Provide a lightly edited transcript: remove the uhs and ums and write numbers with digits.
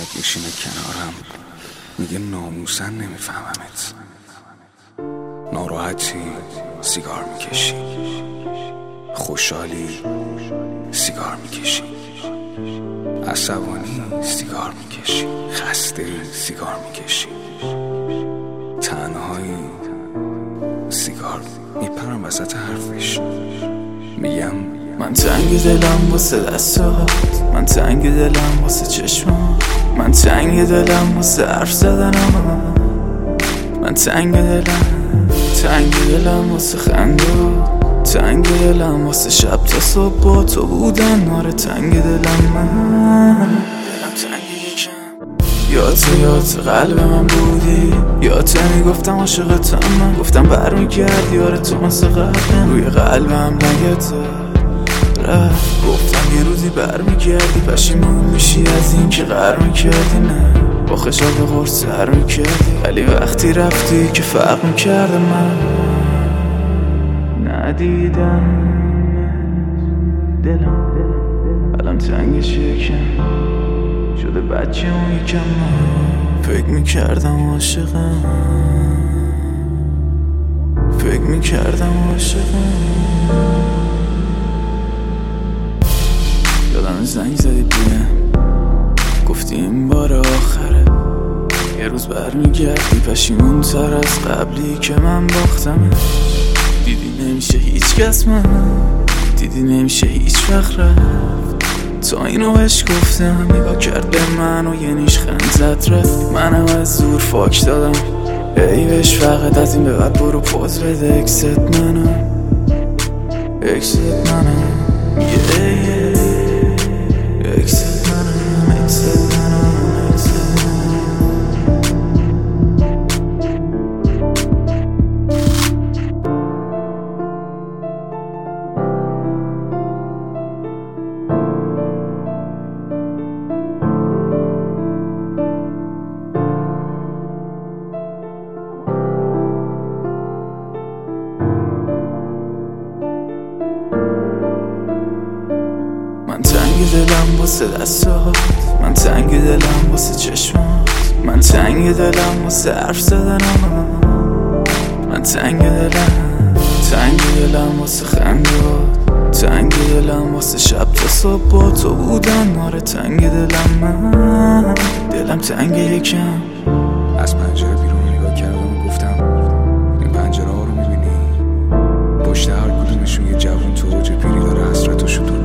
میاد میشینه کنارم، میگه ناموسن نمیفهممت، ناراحتی سیگار میکشی، خوشحالی سیگار میکشی، عصبانی سیگار میکشی، خسته سیگار میکشی، تنهایی سیگار. میپرم وسط حرفش، میگم من تنگ دلم واسه دستات، من تنگ دلم واسه چشمات، من تنگ دلم واسه حرف زدنم، من تنگ دلم واسه خندات، تنگ دلم واسه شب تا صبح با تو بودن. آره تنگ دلم، من دلم تنگ یکم. یاد قلب من بودی، یاد میگفتم عاشقتم، من گفتم برمیگردی. آره تو مثل قلبم روی قلبم لگت رفت، گفتم یه روزی برمیگردی. پشیمون میشی از این که قهر میکردی، نه با خشاب قرص سر میکردی، ولی وقتی رفتی که فرق میکرده. من ندیدم دلم الان تنگش یکم شده، بچه اون یکم. من فکر میکردم عاشقم، فکر میکردم عاشقم. یادم زنگ زدی بیم، گفتی این بار آخره، یه روز برمیگردی پشیمون تر از قبلی که من باختم. دیدی نمیشه هیچ کس من، دیدی نمیشه هیچ وقت رفت. تا اینو بهش گفتم نگاه کرد به من و یه نیشخند زد رفت. منم از زور فاک دادم، ای بهش فقط از این به بعد برو پوز بده. اکست منم، اکست منم، اکست منم، اکست منم، اکست من تنگ دلم واسه دستات، من تنگ دلم واسه چشمات، من تنگ دلم واسه حرف زدنم، من تنگ دلم واسه خندات، تنگ دلم واسه شب تا صبح با تو بودن. آره تنگ دلم، من دلم تنگ یکم. از پنجره بیرون نگاه کردم و گفتم این پنجره ها رو میبینی؟ پشت هر کدومشون یه جوون تو اوج پیری داره حسرتشو